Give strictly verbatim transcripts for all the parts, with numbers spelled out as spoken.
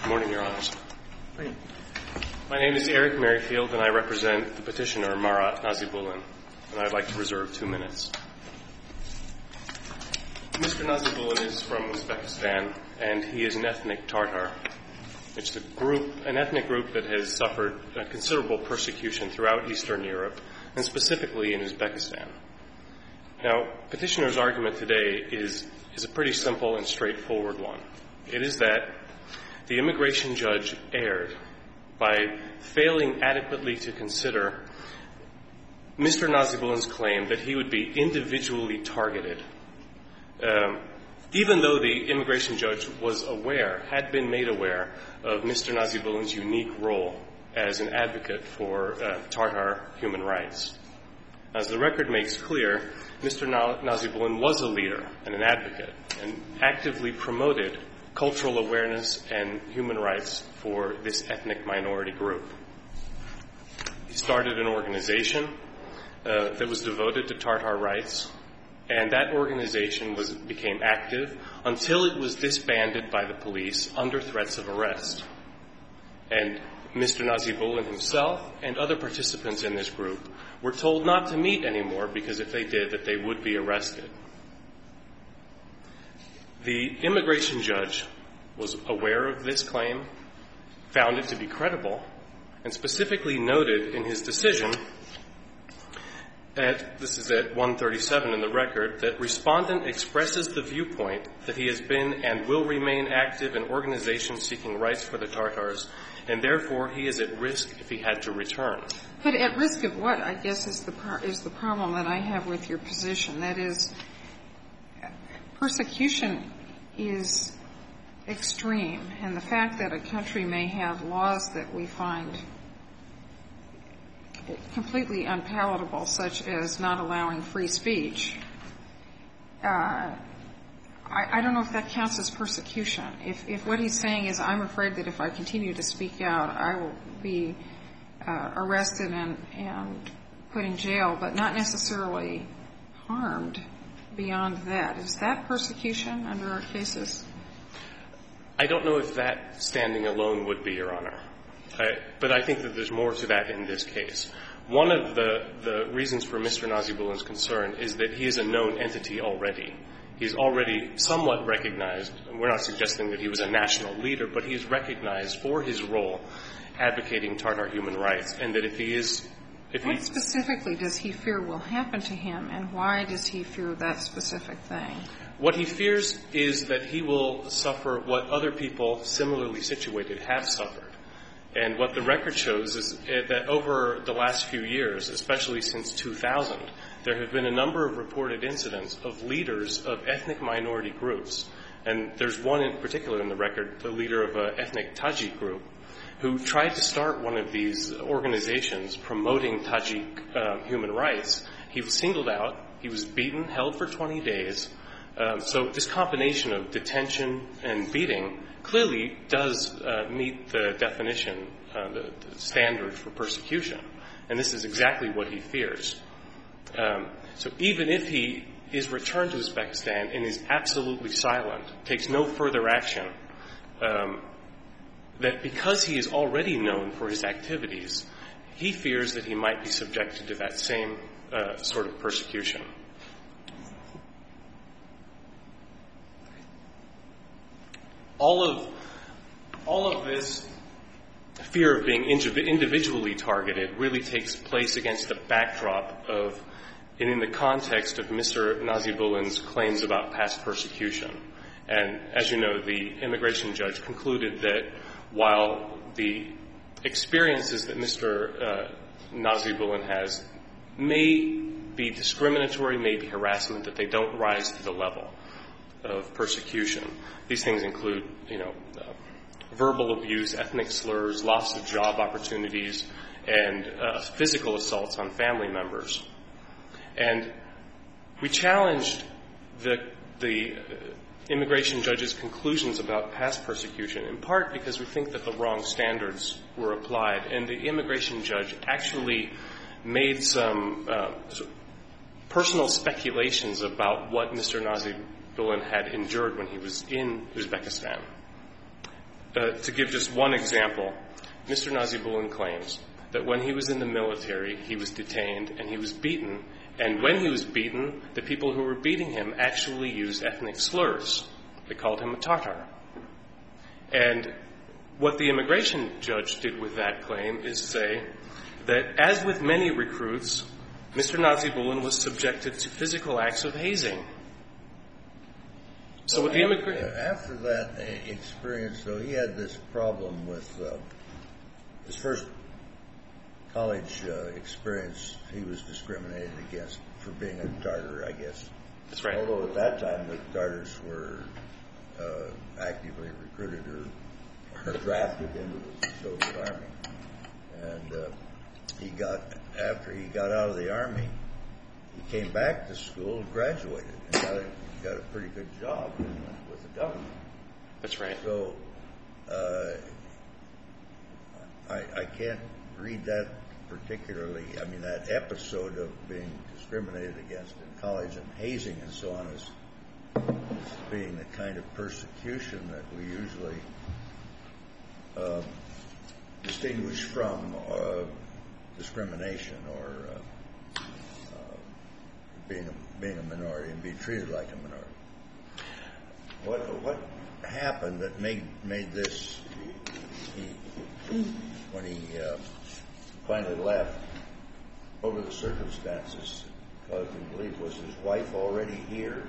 morning, Your Honors. My name is Eric Merrifield, and I represent the petitioner, Marat Nazibulin, and I'd like to reserve two minutes. Mister Nazibulin is from Uzbekistan, and he is an ethnic Tartar. It's a group, an ethnic group that has suffered uh, considerable persecution throughout Eastern Europe, and specifically in Uzbekistan. Now, petitioner's argument today is, is a pretty simple and straightforward one. It is that the immigration judge erred by failing adequately to consider Mister Nazibulin's claim that he would be individually targeted, um, even though the immigration judge was aware, had been made aware of Mister Nazibulin's unique role as an advocate for uh, Tartar human rights. As the record makes clear, Mister Nazibulin was a leader and an advocate and actively promoted cultural awareness and human rights for this ethnic minority group. He started an organization uh, that was devoted to Tartar rights, and that organization was became active until it was disbanded by the police under threats of arrest. And Mister Nazibulin himself and other participants in this group were told not to meet anymore because if they did, that they would be arrested. The immigration judge was aware of this claim, found it to be credible, and specifically noted in his decision, at, this is at one thirty-seven in the record, that respondent expresses the viewpoint that he has been and will remain active in organizations seeking rights for the Tartars, and therefore he is at risk if he had to return. But at risk of what, I guess, is the pro- is the problem that I have with your position. That is, persecution is extreme, and the fact that a country may have laws that we find completely unpalatable, such as not allowing free speech, uh, I, I don't know if that counts as persecution. If, if what he's saying is, I'm afraid that if I continue to speak out, I will be uh, arrested and, and put in jail, but not necessarily harmed beyond that. Is that persecution under our cases? I don't know if that standing alone would be, Your Honor. I, but I think that there's more to that in this case. One of the, the reasons for Mister Nazibulin's concern is that he is a known entity already. He's already somewhat recognized. We're not suggesting that he was a national leader, but he is recognized for his role advocating Tartar human rights, and that if he is If what he, specifically does he fear will happen to him, and why does he fear that specific thing? What he fears is that he will suffer what other people similarly situated have suffered. And what the record shows is that over the last few years, especially since two thousand, there have been a number of reported incidents of leaders of ethnic minority groups. And there's one in particular in the record, the leader of an ethnic Tajik group, who tried to start one of these organizations promoting Tajik uh, human rights. He was singled out. He was beaten, held for twenty days. Um, so this combination of detention and beating clearly does uh, meet the definition, uh, the, the standard for persecution. And this is exactly what he fears. Um, so even if he is returned to Uzbekistan and is absolutely silent, takes no further action, um, that because he is already known for his activities, he fears that he might be subjected to that same uh, sort of persecution. All of all of this fear of being individually targeted really takes place against the backdrop of and in the context of Mister Nazibulin's claims about past persecution. And as you know, the immigration judge concluded that while the experiences that Mister Uh, Nazibulin has may be discriminatory, may be harassment, that they don't rise to the level of persecution. These things include, you know, uh, verbal abuse, ethnic slurs, loss of job opportunities, and uh, physical assaults on family members. And we challenged the the uh, immigration judge's conclusions about past persecution, in part because we think that the wrong standards were applied. And the immigration judge actually made some uh, personal speculations about what Mister Nazibulin had endured when he was in Uzbekistan. uh, to give just one example, Mister Nazibulin claims that when he was in the military, he was detained and he was beaten. And when he was beaten, the people who were beating him actually used ethnic slurs. They called him a Tatar. And what the immigration judge did with that claim is say that, as with many recruits, Mister Nazibulin was subjected to physical acts of hazing. So with the immigration... After that experience, though, he had this problem with uh, his first college uh, experience. He was discriminated against for being a Tartar, I guess. That's right. Although at that time the Tartars were uh, actively recruited or, or drafted into the Soviet Army. And uh, he got, after he got out of the Army, he came back to school and graduated and got a, got a pretty good job in, with the government. That's right. So uh, I, I can't read that particularly, I mean, that episode of being discriminated against in college and hazing and so on as, as being the kind of persecution that we usually uh, distinguish from uh, discrimination or uh, uh, being a, being a minority and being treated like a minority. What what happened that made made this he, when he uh, finally left? What were the circumstances caused him to leave? Was his wife already here?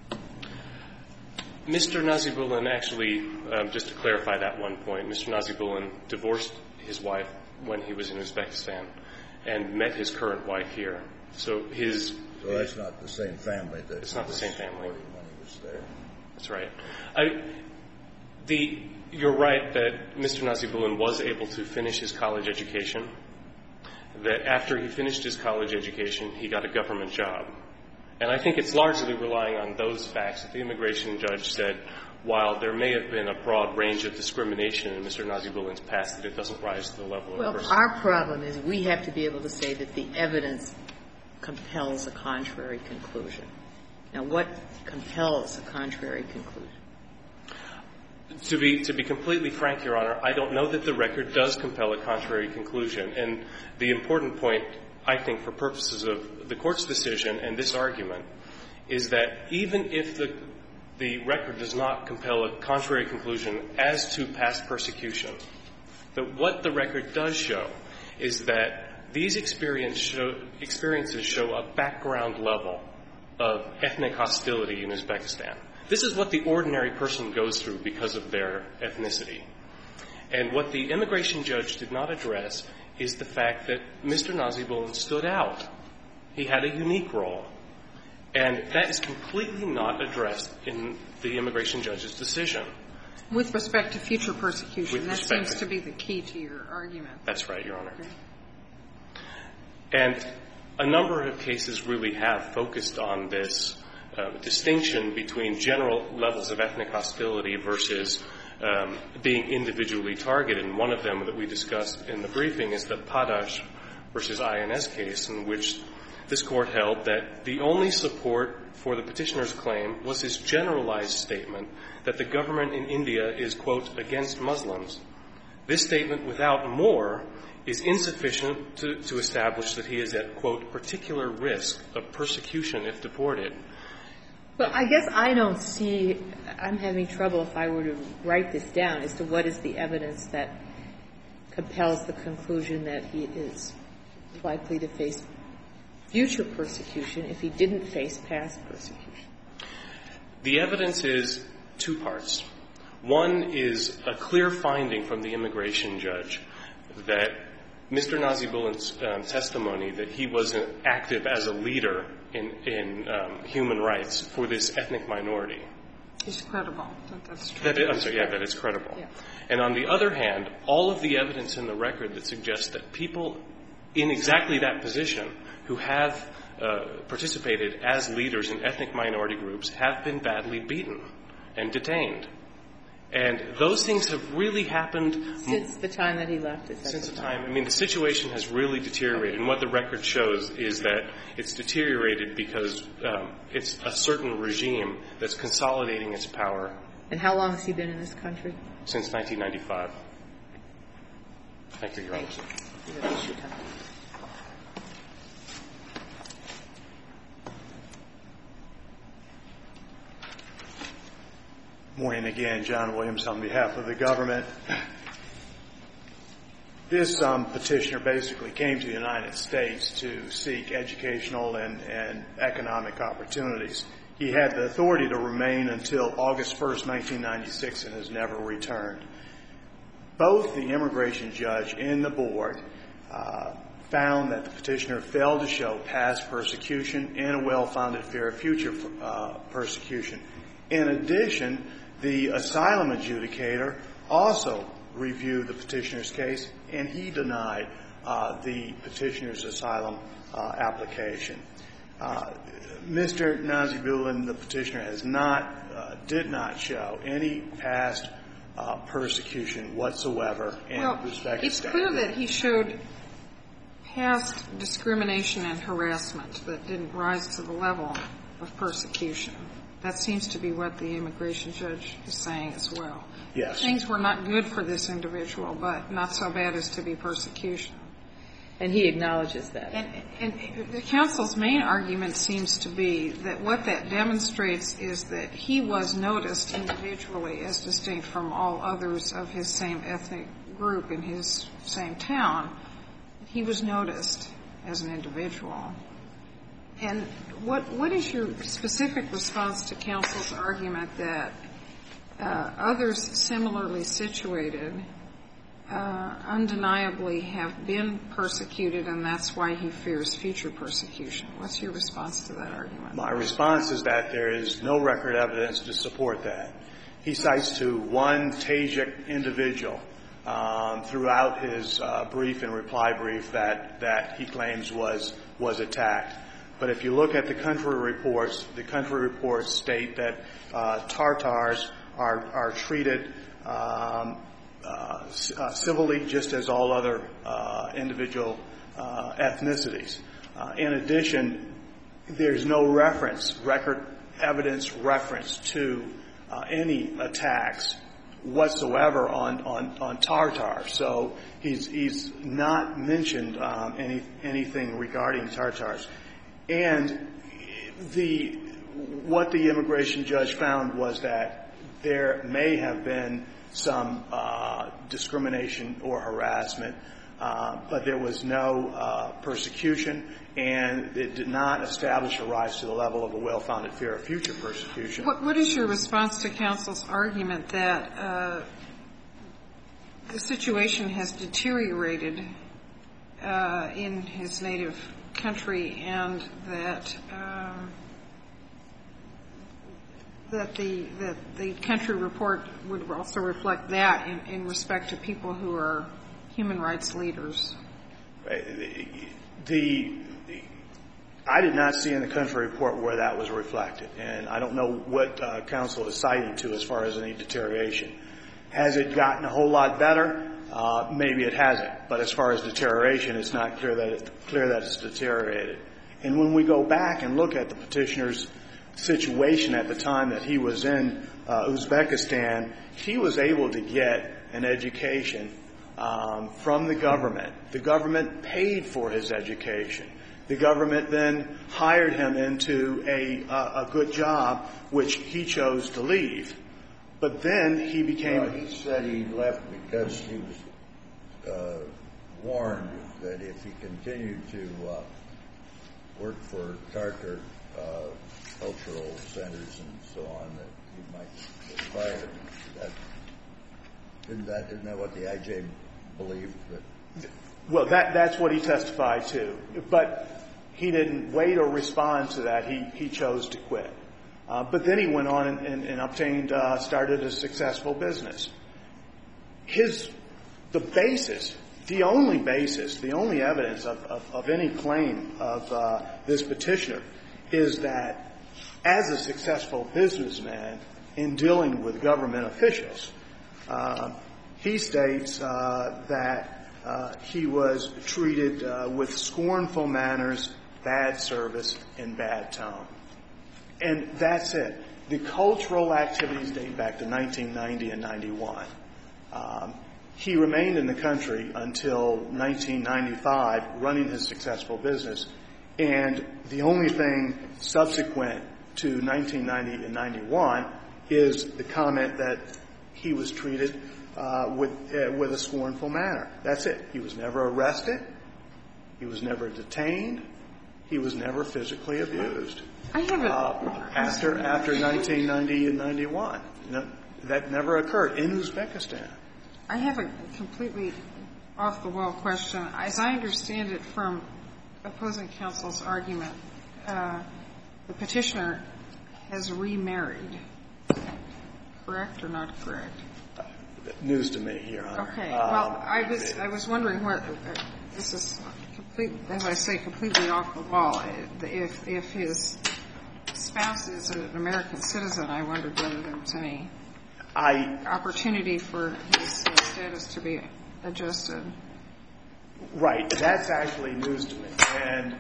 Mister Nazibulin actually, um, just to clarify that one point, Mister Nazibulin divorced his wife when he was in Uzbekistan and met his current wife here. So his... So that's not the same family that it's not the same family. when he was there. That's right. I, the, you're right that Mister Nazibulin was able to finish his college education, that after he finished his college education, he got a government job. And I think it's largely relying on those facts that the immigration judge said, while there may have been a broad range of discrimination in Mister Nazibulin's past, that it doesn't rise to the level well, of person. Our problem is we have to be able to say that the evidence compels a contrary conclusion. Now, what compels a contrary conclusion? To be to be completely frank, Your Honor, I don't know that the record does compel a contrary conclusion. And the important point, I think, for purposes of the Court's decision and this argument, is that even if the the record does not compel a contrary conclusion as to past persecution, that what the record does show is that these experience show, experiences show a background level of ethnic hostility in Uzbekistan. This is what the ordinary person goes through because of their ethnicity. And what the immigration judge did not address is the fact that Mister Nazibulin stood out. He had a unique role. And that is completely not addressed in the immigration judge's decision. With respect to future persecution, With that respect seems to be the key to your argument. That's right, Your Honor. Okay. And a number of cases really have focused on this uh, distinction between general levels of ethnic hostility versus um, being individually targeted. And one of them that we discussed in the briefing is the Padash versus I N S case, in which this Court held that the only support for the petitioner's claim was his generalized statement that the government in India is, quote, against Muslims. This statement, without more, is insufficient to, to establish that he is at, quote, particular risk of persecution if deported. Well, I guess I don't see – I'm having trouble if I were to write this down as to what is the evidence that compels the conclusion that he is likely to face future persecution if he didn't face past persecution. The evidence is two parts. One is a clear finding from the immigration judge that Mister Nazibulin's um, testimony that he was uh, active as a leader in, in um, human rights for this ethnic minority. It's credible. That, that's true. That it, I'm sorry, yeah, that it's credible. Yeah. And on the other hand, all of the evidence in the record that suggests that people in exactly that position who have uh, participated as leaders in ethnic minority groups have been badly beaten and detained. And those things have really happened Since the time that he left. Is that Since the the time. I mean, the situation has really deteriorated. And what the record shows is that it's deteriorated because um, it's a certain regime that's consolidating its power And how long has he been in this country? Since nineteen ninety-five. Thank you, Your Honor. You have issue time. Morning again, John Williams on behalf of the government. This um, petitioner basically came to the United States to seek educational and, and economic opportunities. He had the authority to remain until August first, nineteen ninety-six, and has never returned. Both the immigration judge and the board uh, found that the petitioner failed to show past persecution and a well-founded fear of future uh, persecution. In addition, the asylum adjudicator also reviewed the petitioner's case, and he denied uh, the petitioner's asylum uh, application. Uh, Mister Nazibulin, the petitioner, has not, uh, did not show any past uh, persecution whatsoever in well, Uzbekistan. It's clear that he showed past discrimination and harassment that didn't rise to the level of persecution. That seems to be what the immigration judge is saying as well. Yes. Things were not good for this individual, but not so bad as to be persecution. And he acknowledges that. And, and the counsel's main argument seems to be that what that demonstrates is that he was noticed individually as distinct from all others of his same ethnic group in his same town. He was noticed as an individual. And what what is your specific response to counsel's argument that uh, others similarly situated uh, undeniably have been persecuted, and that's why he fears future persecution? What's your response to that argument? My response is that there is no record evidence to support that. He cites to one Tajik individual um, throughout his uh, brief and reply brief that that he claims was was attacked. But if you look at the country reports, the country reports state that uh, Tartars are are treated um, uh, uh, civilly, just as all other uh, individual uh, ethnicities. Uh, in addition, there's no reference, record evidence reference to uh, any attacks whatsoever on, on, on Tartars. So he's he's not mentioned um, any anything regarding Tartars. And the what the immigration judge found was that there may have been some uh, discrimination or harassment, uh, but there was no uh, persecution, and it did not establish a rise to the level of a well-founded fear of future persecution. What, what is your response to counsel's argument that uh, the situation has deteriorated uh, in his native country, and that um, that the that the country report would also reflect that in, in respect to people who are human rights leaders? The, the I did not see in the country report where that was reflected, and I don't know what uh, counsel is citing to as far as any deterioration. Has it gotten a whole lot better? Uh, maybe it hasn't, but as far as deterioration, it's not clear that it, clear that it's deteriorated. And when we go back and look at the petitioner's situation at the time that he was in uh, Uzbekistan, he was able to get an education um, from the government. The government paid for his education. The government then hired him into a, uh, a good job, which he chose to leave. But then he became... Well, he said he left because he was uh, warned that if he continued to uh, work for Tartar uh, cultural centers and so on, that he might get fired. That, isn't, that, isn't that what the I J believed? That well, that, that's what he testified to. But he didn't wait or respond to that. He, he chose to quit. Uh, but then he went on and, and, and obtained, uh, started a successful business. His, the basis, the only basis, the only evidence of, of, of any claim of uh, this petitioner is that as a successful businessman in dealing with government officials, uh, he states uh, that uh, he was treated uh, with scornful manners, bad service, and bad tone. And that's it. the cultural activities date back to nineteen ninety and ninety-one. Um, he remained in the country until nineteen ninety-five, running his successful business. And the only thing subsequent to nineteen ninety and ninety-one is the comment that he was treated uh, with uh, with a scornful manner. That's it. He was never arrested. He was never detained. He was never physically abused. I have a uh, after after nineteen ninety and ninety-one. No, that never occurred in Uzbekistan. I have a completely off-the-wall question. As I understand it from opposing counsel's argument, uh, the petitioner has remarried. Correct or not correct? Uh, news to me, Your Honor. Okay. Um, well, I was I was wondering what uh, this is. Complete, as I say, completely off the wall. If if his spouse is an American citizen, I wondered whether there was any I, opportunity for his uh, status to be adjusted. Right. That's actually news to me. And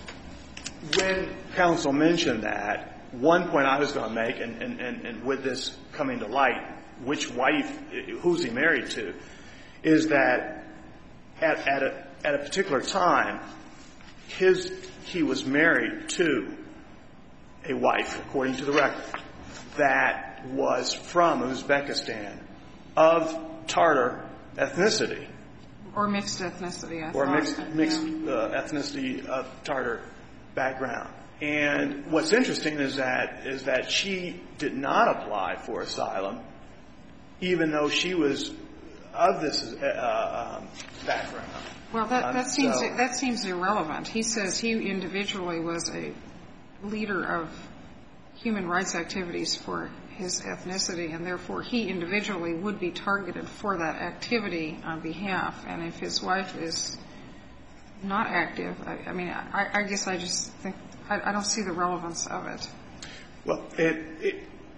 when counsel mentioned that, one point I was going to make, and, and, and, and with this coming to light, which wife, who's he married to, is that at, at a at a particular time, his he was married to a wife, according to the record, that was from Uzbekistan, of Tartar ethnicity. Or mixed ethnicity, I Or thought. mixed, mixed yeah. uh, ethnicity of Tartar background. And what's interesting is that is that she did not apply for asylum, even though she was of this uh, um, background. Well, that, that um, seems so, that seems irrelevant. He says he individually was a leader of human rights activities for his ethnicity, and therefore he individually would be targeted for that activity on behalf. And if his wife is not active, I, I mean, I, I guess I just think I, I don't see the relevance of it. Well, it, it,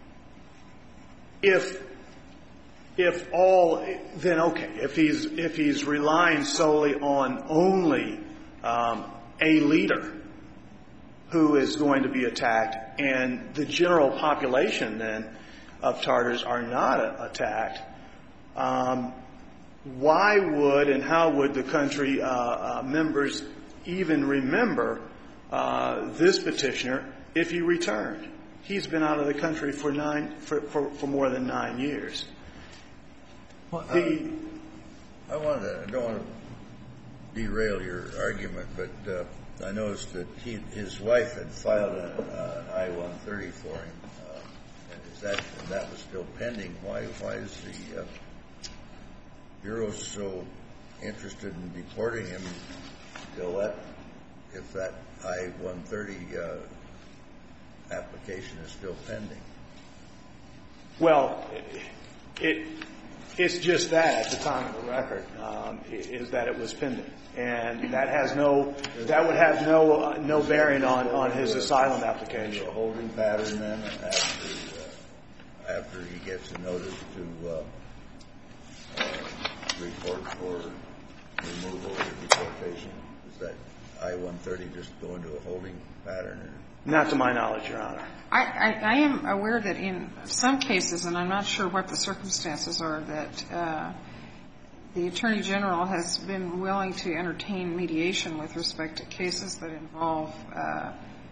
if if all, then okay. If he's if he's relying solely on only um, a leader who is going to be attacked, and the general population then of Tartars are not a- attacked, um, why would and how would the country uh, uh, members even remember uh, this petitioner if he returned? He's been out of the country for nine for, for, for more than nine years. Well, the, uh, I want to I don't want to derail your argument, but uh, I noticed that he, his wife had filed a, uh, an I one thirty for him, uh, and is that and that was still pending. Why why is the uh, Bureau so interested in deporting him still that if that I one thirty uh, application is still pending? Well, it it's just that at the time of the record um, is that it was pending. And that has no, that would have no uh, no bearing on, on his asylum application. A holding pattern then after uh, after he gets a notice to uh, uh, report for removal or deportation. Is that I one thirty just go into a holding pattern? Or? Not to my knowledge, Your Honor. I, I, I am aware that in some cases, and I'm not sure what the circumstances are, that uh, the Attorney General has been willing to entertain mediation with respect to cases that involve uh,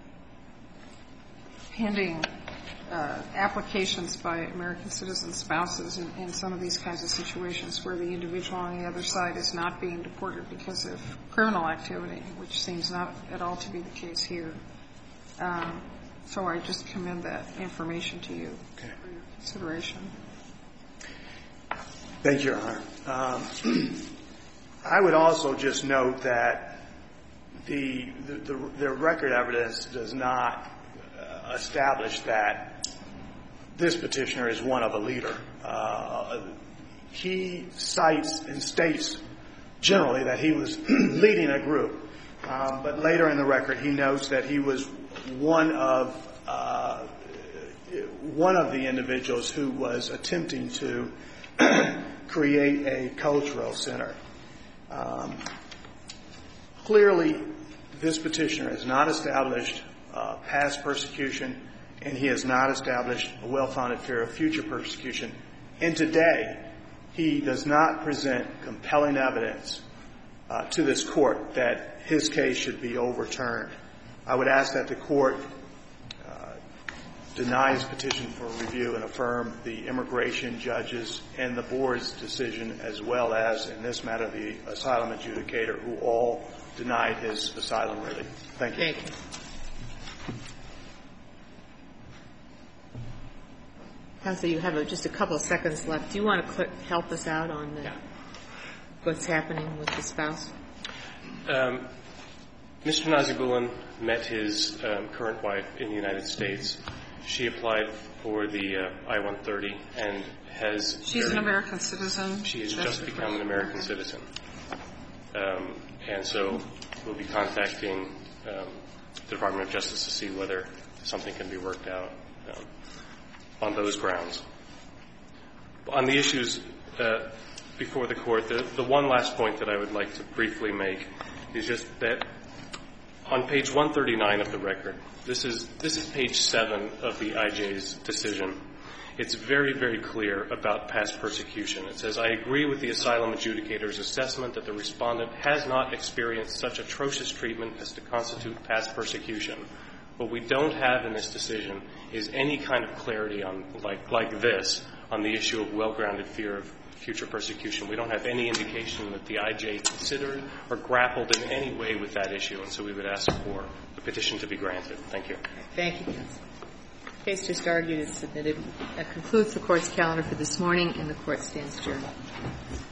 pending uh, applications by American citizen spouses in, in some of these kinds of situations where the individual on the other side is not being deported because of criminal activity, which seems not at all to be the case here. Um, so I just commend that information to you okay. for your consideration. Thank you, Your Honor. Um, I would also just note that the, the, the, the record evidence does not uh, establish that this petitioner is one of a leader. Uh, he cites and states generally that he was leading a group, um, but later in the record he notes that he was one of uh, one of the individuals who was attempting to create a cultural center. Um, clearly, this petitioner has not established uh, past persecution and he has not established a well-founded fear of future persecution. And today, he does not present compelling evidence uh, to this court that his case should be overturned. I would ask that the court uh, deny his petition for review and affirm the immigration judges and the board's decision, as well as, in this matter, the asylum adjudicator, who all denied his asylum relief. Thank you. Thank you. Counsel, you have a, just a couple of seconds left. Do you want to cl- help us out on the, Yeah. what's happening with the spouse? Um, Mister Nazibulin met his um, current wife in the United States. She applied for the uh, I one thirty and has... She's an American citizen. She has That's just become an American citizen. Um, and so we'll be contacting um, the Department of Justice to see whether something can be worked out um, on those grounds. On the issues uh, before the court, the, the one last point that I would like to briefly make is just that on page one thirty-nine of the record, this is this is page seven of the I J's decision. It's very, very clear about past persecution. It says, I agree with the asylum adjudicator's assessment that the respondent has not experienced such atrocious treatment as to constitute past persecution. What we don't have in this decision is any kind of clarity on, like, like this, on the issue of well-grounded fear of future persecution. We don't have any indication that the I J considered or grappled in any way with that issue, and so we would ask for the petition to be granted. Thank you. Thank you, counsel. The case just argued is submitted. That concludes the court's calendar for this morning, and the court stands adjourned.